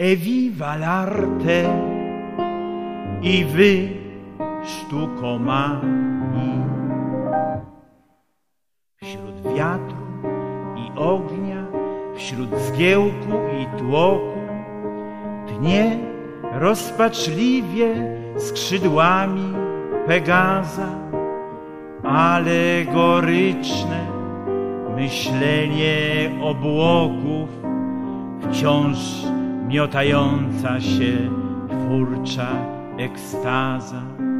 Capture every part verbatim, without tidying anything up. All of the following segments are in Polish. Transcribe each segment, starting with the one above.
E viva l'arte i wy sztukomani. Wśród wiatru i ognia, wśród zgiełku i tłoku tnie rozpaczliwie skrzydłami Pegaza alegoryczne myślenie obłoków, wciąż miotająca się twórcza ekstaza.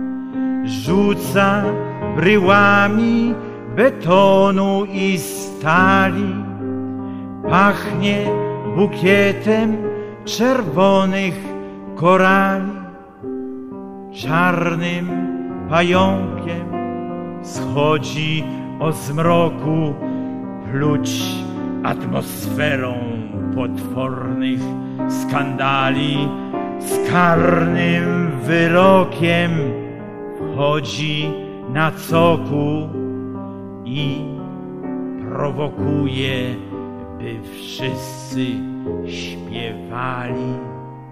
Rzuca bryłami betonu i stali, pachnie bukietem czerwonych korali. Czarnym pająkiem schodzi o zmroku, pluć atmosferą potwornych skandali. Z karnym wyrokiem wchodzi na cokół i prowokuje, by wszyscy śpiewali.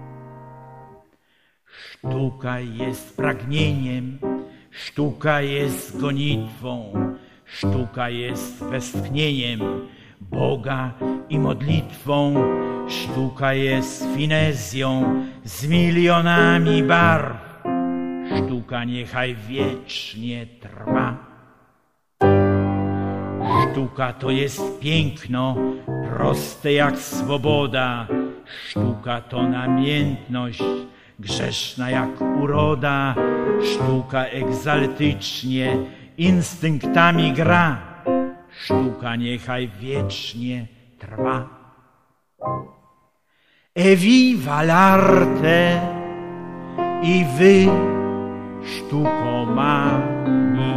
Sztuka jest pragnieniem, sztuka jest gonitwą, sztuka sztuka jest westchnieniem Boga i modlitwą, sztuka jest finezją z milionami barw, sztuka niechaj wiecznie trwa. Sztuka to jest piękno, proste jak swoboda, sztuka to namiętność, grzeszna jak uroda, sztuka egzaltycznie instynktami gra, sztuka niechaj wiecznie trwa. E viva l'arte i wy sztukomani.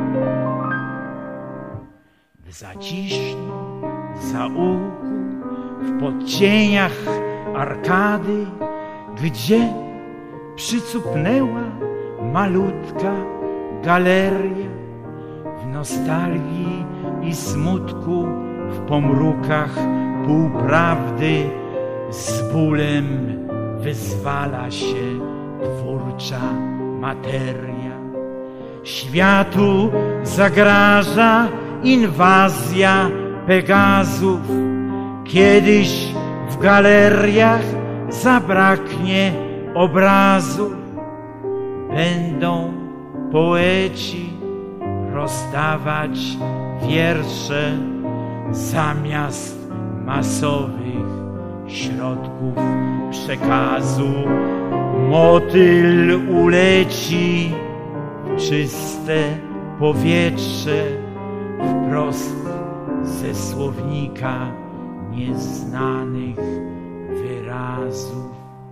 W zacisznym zaułku, w podcieniach arkady, gdzie przycupnęła malutka galeria, w nostalgii i smutku, w pomrukach półprawdy, z bólem wyzwala się twórcza materia. Światu zagraża inwazja Pegazów. Kiedyś w galeriach zabraknie obrazów. Będą poeci rozdawać wiersze zamiast masowych środków przekazu. Motyl uleci w czyste powietrze, wprost ze słownika nieznanych wyrazów.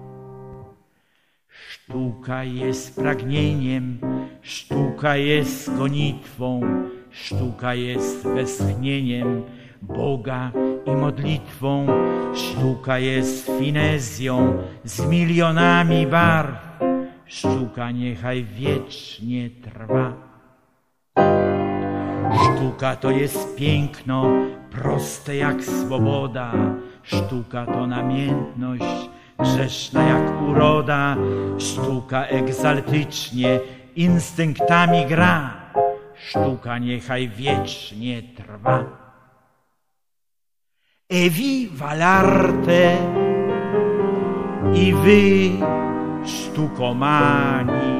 Sztuka jest pragnieniem, sztuka jest gonitwą, sztuka jest westchnieniem Boga i modlitwą, sztuka jest finezją z milionami barw, sztuka niechaj wiecznie trwa. Sztuka to jest piękno, proste jak swoboda, sztuka to namiętność, grzeszna jak uroda, sztuka egzaltycznie instynktami gra, sztuka niechaj wiecznie trwa. E viva l'arte i wy sztukomani.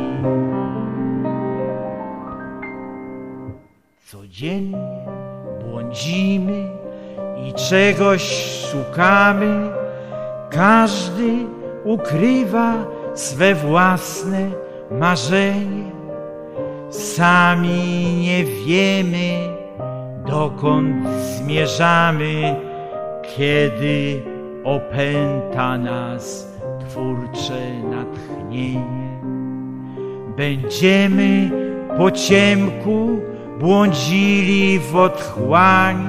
Codziennie błądzimy i czegoś szukamy, każdy ukrywa swe własne marzenie. Sami nie wiemy, dokąd zmierzamy, kiedy opęta nas twórcze natchnienie. Będziemy po ciemku błądzili w otchłani,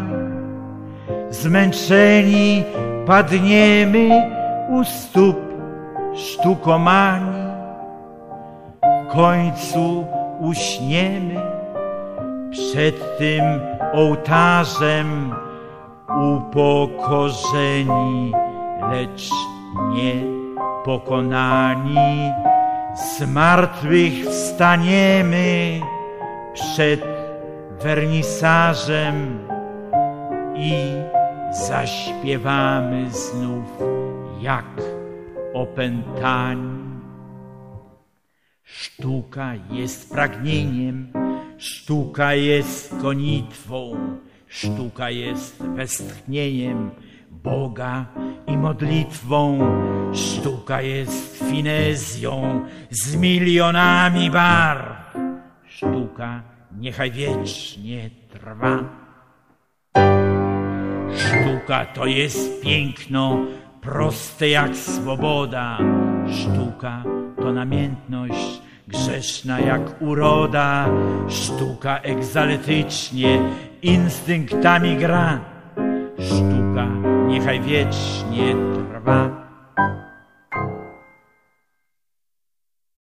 zmęczeni padniemy u stóp sztukomani. W końcu uśniemy przed tym ołtarzem, upokorzeni, lecz niepokonani, z martwych wstaniemy przed wernisażem i zaśpiewamy znów jak opętani. Sztuka jest pragnieniem, sztuka jest gonitwą, sztuka jest westchnieniem Boga i modlitwą, sztuka jest finezją z milionami barw, sztuka niechaj wiecznie trwa. Sztuka to jest piękno proste jak swoboda, sztuka to namiętność grzeszna jak uroda, sztuka egzaltycznie instynktami gra, sztuka niechaj wiecznie trwa.